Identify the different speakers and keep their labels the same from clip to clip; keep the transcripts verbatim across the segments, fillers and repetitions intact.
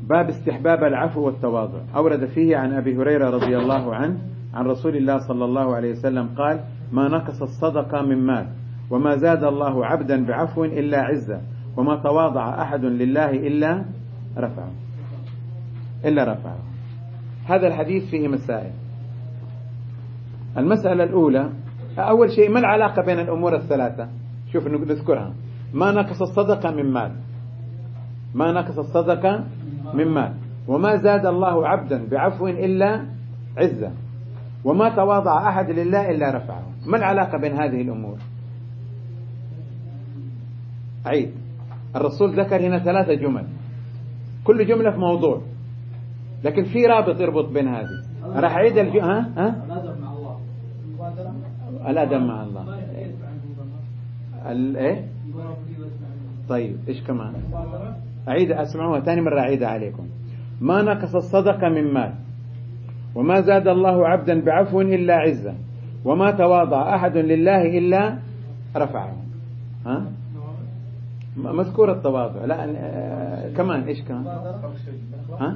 Speaker 1: باب استحباب العفو والتواضع. أورد فيه عن أبي هريرة رضي الله عنه عن رسول الله صلى الله عليه وسلم قال: ما نقص الصدقة من مال، وما زاد الله عبدا بعفو إلا عزة، وما تواضع أحد لله إلا رفعه إلا رفعه. هذا الحديث فيه مسائل. المسألة الأولى، أول شيء، ما العلاقة بين الأمور الثلاثة؟ شوف نذكرها. ما نقص الصدقة من مال، ما نقص الصدقة من مال، وما زاد الله عبدا بعفو إلا عزة، وما تواضع أحد لله إلا رفعه. ما العلاقة بين هذه الأمور؟ عيد. الرسول ذكر هنا ثلاثة جمل، كل جملة في موضوع، لكن في رابط يربط بين هذه. راح أعيد الج... ها ها الأدب مع الله. الأدب مع الله. الإيه؟ طيب إيش كمان؟ أعيد، أسمعوها ثاني مرة، أعيدها عليكم. ما نقص الصدقة من مال، وما زاد الله عبدا بعفو إلا عزة، وما تواضع أحد لله إلا رفعه. ها؟ مذكور التواضع. لا آه كمان إيش كمان؟ ها؟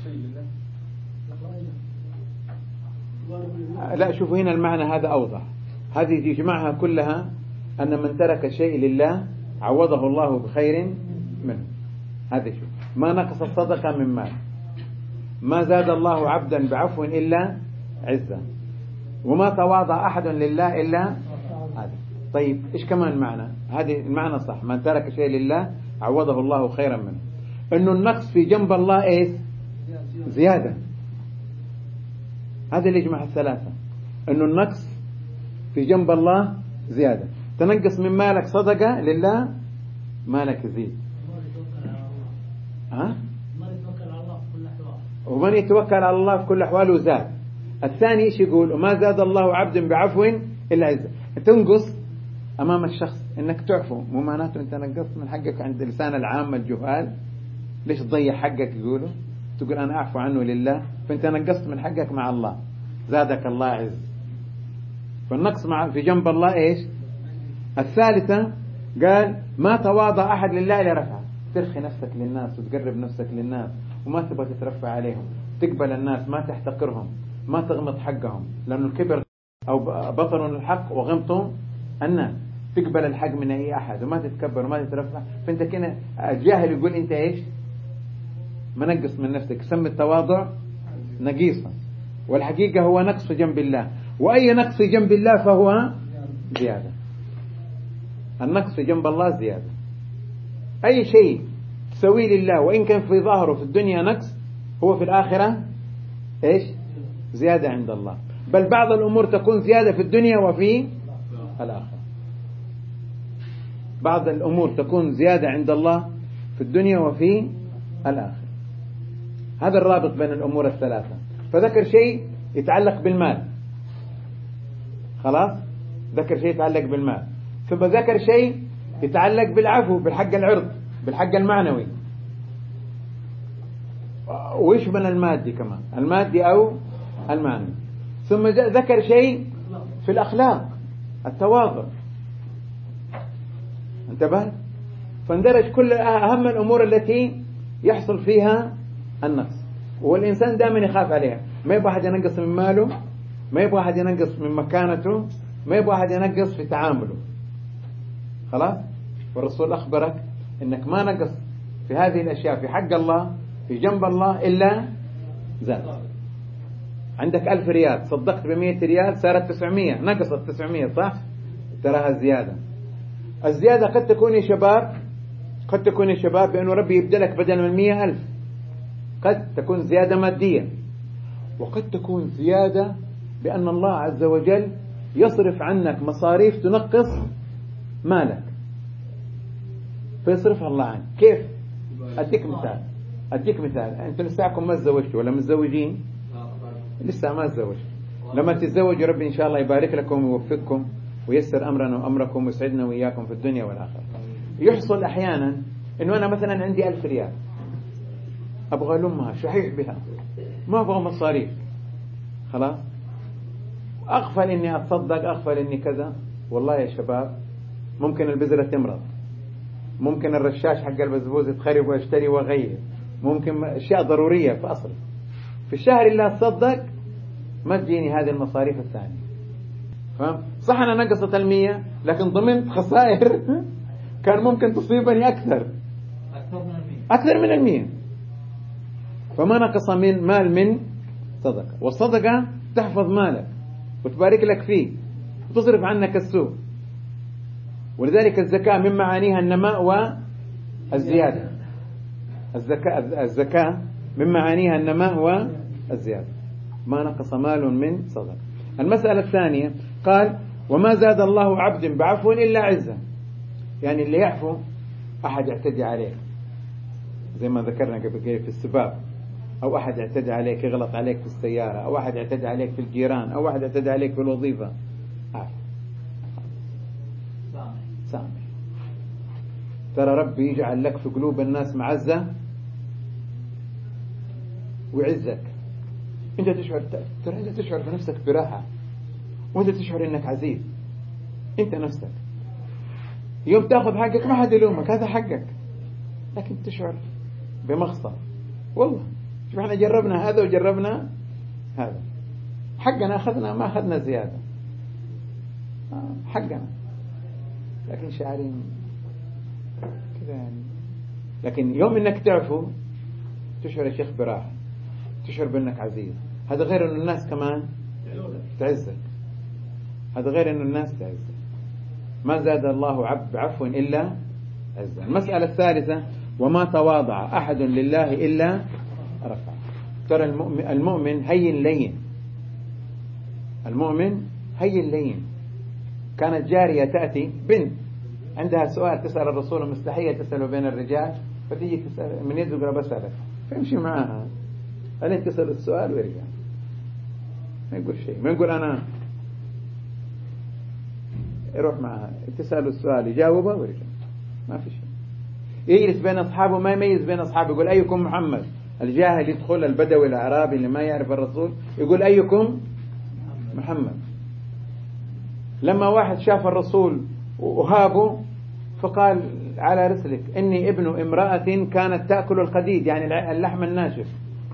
Speaker 1: لا شوفوا هنا المعنى هذا أوضح. هذه يجمعها كلها أن من ترك شيء لله عوضه الله بخير منه. هذا شوف، ما نقص الصدقة من مال، ما زاد الله عبدا بعفو إلا عزة، وما تواضع أحد لله إلا هذا. طيب إيش كمان معنى؟ هذه المعنى صح، من ترك شيء لله عوضه الله خيرا منه. إنه النقص في جنب الله إيش؟ زيادة. هذا اللي يجمع الثلاثة، إنه النقص في جنب الله زيادة. تنقص من مالك صدقة لله، مالك يزيد. ها؟ ومن يتوكل على الله في كل أحواله زاد. الثاني إيش يقول؟ وما زاد الله عبد بعفو إلا عزة. تنقص أمام الشخص إنك تعفو، مو معناته أنت نقصت من حقك عند لسان العامة الجهال. ليش تضيع حقك؟ يقولوا تقول أنا أعفو عنه لله، فأنت نقصت من حقك مع الله، زادك الله عز. فالنقص مع في جنب الله إيش؟ الثالثة قال ما تواضع أحد لله إلا رفعه. ترخي نفسك للناس وتقرب نفسك للناس وما تبغى تترفع عليهم، تقبل الناس، ما تحتقرهم، ما تغمط حقهم، لأنه الكبر أو بطر الحق وغمط الناس. تقبل الحق من أي أحد وما تتكبر وما تترفع. فأنت كنا الجاهل يقول أنت إيش؟ منقص من نفسك. سمي التواضع نقيصا، والحقيقة هو نقص في جنب الله، وأي نقص في جنب الله فهو زيادة. النقص في جنب الله زيادة. أي شيء تسويه لله وإن كان في ظاهره في الدنيا نقص، هو في الآخرة إيش؟ زيادة عند الله. بل بعض الأمور تكون زيادة في الدنيا وفي الآخرة. بعض الأمور تكون زيادة عند الله في الدنيا وفي الآخرة. هذا الرابط بين الأمور الثلاثة. فذكر شيء يتعلق بالمال، خلاص، ذكر شيء يتعلق بالمال، ثم ذكر شيء يتعلق بالعفو، بالحق العرض، بالحق المعنوي، ويشمل المادي كمان، المادي أو المعنوي. ثم ذكر شيء في الأخلاق، التواضع. انتبه؟ فاندرج كل أهم الأمور التي يحصل فيها النقص، والإنسان دائما يخاف عليها. ما يبغى أحد ينقص من ماله، ما يبغى أحد ينقص من مكانته، ما يبغى أحد ينقص في تعامله. خلاص؟ والرسول أخبرك إنك ما نقص في هذه الأشياء في حق الله في جنب الله إلا زاد. عندك ألف ريال، صدقت بمية ريال صارت تسعمية، نقصت تسعمية، صح؟ تراها زيادة. الزيادة قد تكون يا شباب، قد تكون يا شباب بأنه ربي يبدلك بدل من مية ألف. قد تكون زيادة مادية، وقد تكون زيادة بأن الله عز وجل يصرف عنك مصاريف تنقص مالك، فيصرفها الله عنك. كيف؟ أديك مثال أديك مثال أنت لساكم ما تزوجتوا ولا متزوجين؟ لسه ما تزوجت. لما تتزوجوا ربي إن شاء الله يبارك لكم ويوفقكم ويسر أمرنا وأمركم ويسعدنا وإياكم في الدنيا والآخرة. يحصل أحيانا إنه أنا مثلا عندي ألف ريال أبغى لمها شحيح بها، ما أبغى مصاريف، خلاص، أغفل إني أتصدق، أغفل إني كذا. والله يا شباب ممكن البذرة تمرض، ممكن الرشاش حق البزبوز يتخرب واشتري وغير، ممكن أشياء ضرورية فأصرف. في الشهر اللي أتصدق ما تجيني هذه المصاريف الثانية. فهم؟ صح أنا نقصت المية لكن ضمنت خسائر كان ممكن تصيبني أكثر أكثر من المية. فما نقص من مال من صدقة. والصدقة تحفظ مالك وتبارك لك فيه وتصرف عنك السوء. ولذلك الزكاة من معانيها النماء والزيادة. الزكاة الزكاة من معانيها النماء والزيادة. ما نقص مال من صدقة. المسألة الثانية قال وما زاد الله عبد بعفو إلا عزة. يعني اللي يعفو أحد يعتدي عليه زي ما ذكرنا قبل قليل في السباب، أو أحد يعتدي عليك يغلط عليك في السيارة، أو أحد يعتدي عليك في الجيران، أو أحد يعتدي عليك في الوظيفة، عفو سامح. ترى ربي يجعل لك في قلوب الناس معزة ويعزك. أنت تشعر ترى أنت تشعر بنفسك براحة وأنت تشعر أنك عزيز. أنت نفسك يوم تأخذ حقك ما حد يلومك، هذا حقك، لكن تشعر بمغصب. والله شوف احنا جربنا هذا وجربنا هذا، حقنا أخذنا ما أخذنا زيادة، حقنا، لكن شعرين كذا يعني. لكن يوم انك تعفو تشعر يا شيخ براحة، تشعر بأنك عزيز. هذا غير أن الناس كمان تعزك، هذا غير أن الناس تعزك. ما زاد الله عبد بعفو إلا عزا. المسألة الثالثة وما تواضع أحد لله إلا رفع. ترى المؤمن, المؤمن هين لين، المؤمن هين لين. كانت جارية تأتي بنت عندها سؤال تسأل الرسول، مستحية تسأله بين الرجال، فتيجي تسأل من يده قال بسألك، فيمشي معها ألين تسأل السؤال ويرجع، ما يقول شيء، ما يقول أنا يروح معها تسأله السؤال يجاوبه ويرجع، ما في شيء. يجلس بين أصحابه ما يميز بين أصحابه، يقول أيكم محمد. الجاهل يدخل البدوي الأعرابي اللي ما يعرف الرسول يقول أيكم محمد. لما واحد شاف الرسول وهابه فقال على رسلك إني ابن امرأة كانت تأكل القديد، يعني اللحم الناشف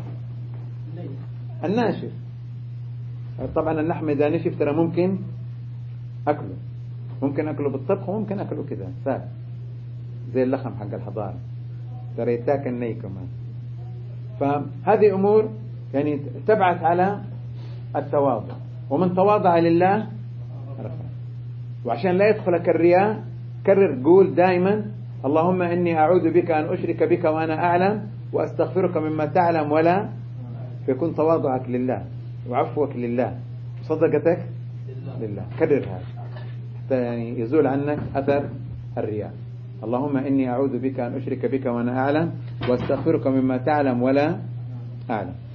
Speaker 1: الناشف. طبعا اللحم إذا نشف ترى ممكن أكله، ممكن أكله بالطبخ وممكن أكله كذا سهل زي اللحم حق الحضارة، ترى يتاكل ني كمان. فهذه أمور يعني تبعث على التواضع. ومن تواضع لله رفع. وعشان لا يدخلك الرياء كرر قول دائما اللهم إني أعوذ بك أن أشرك بك وأنا أعلم وأستغفرك مما تعلم ولا، فيكون تواضعك لله وعفوك لله وصدقتك لله. كرر هذا حتى يعني يزول عنك أثر الرياء. اللهم إني أعوذ بك أن أشرك بك وأنا أعلم وأستغفرك مما تعلم ولا أعلم.